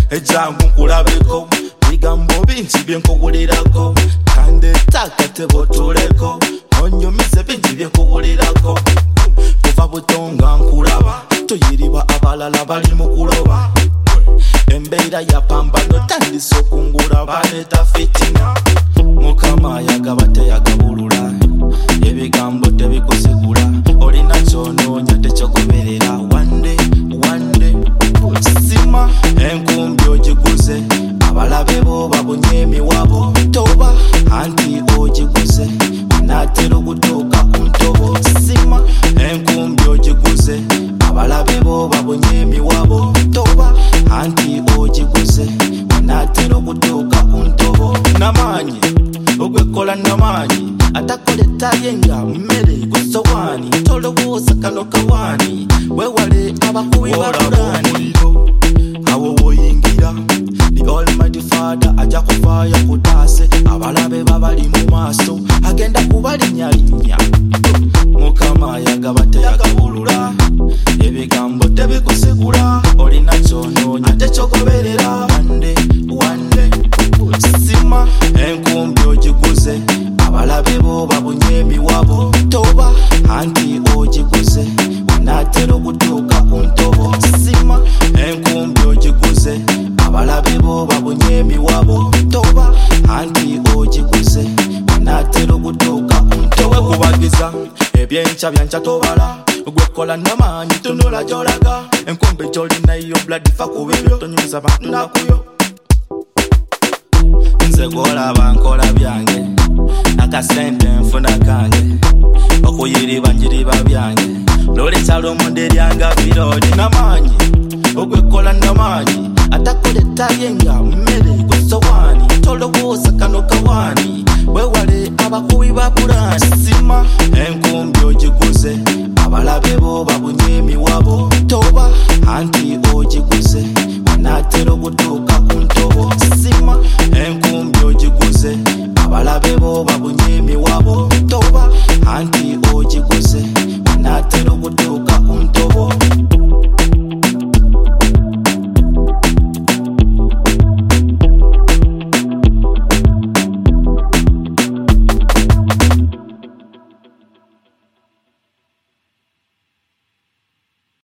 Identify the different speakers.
Speaker 1: ejangu nkulabeko bigambo bingi byenkugulirako kandi takatebotuleko onyumize bingi byenkugulirako kuva butonga nkulaba toyiriba abalala bali mu kuloba embeera yapambano tandise okungula baleeta fitina mukama yagaba teyagabulula ebigambo tebikusigula olina kyonoonya tekyogoberera wande sima enkumbi ogiguze abalabe bo babunye emiwabo toba anti ogiguze onatera okutuuka ku ntobo sima enkumbi ogiguze abalabe bo babunye emiwabo toba anti ogiguze onatera okutuuka ku ntobo namaanyi ogwekola namaanyi atakoleta yenga mmere ku sowaani tolowooza kano kawaani wewale abakubi bakulani awo woyingira the almighty father ajja kuvaaya kutaase abalabe babali mu maaso agenda kubalinyalinya mukama yagaba teyagabulula ebigambo tebikusigula olina kyonoonya tekyogoberera wande sima enkumbi ogiguze abalabe bo babunye emiwabo toba anti ogiguze onatera okutuuka ku ntobo sima enkumbi ogiguze abalabe bo babunye emiwabo toba anti ogiguze onatera okutuuka ku ntobo kubagiza ebyenkya byankya tobala gwekola namaanyi tunula gyolaga enkumbi gyolinayo blood fa kubibyo tonyumiza bantu nakuyo nze gwolaba nkola byange akasente nfuna kange okuyiriba njiriba byange lolesala omunde lyanga birodi namaanyi ogwekola namaanyi atakoleta yenga mmere ku sowaani tolowooza kano kawaani wewale abakubi ba pulani sima enkumbi ogiguze abalabe bo babunye emiwabo toba anti ogiguze onatera okutuuka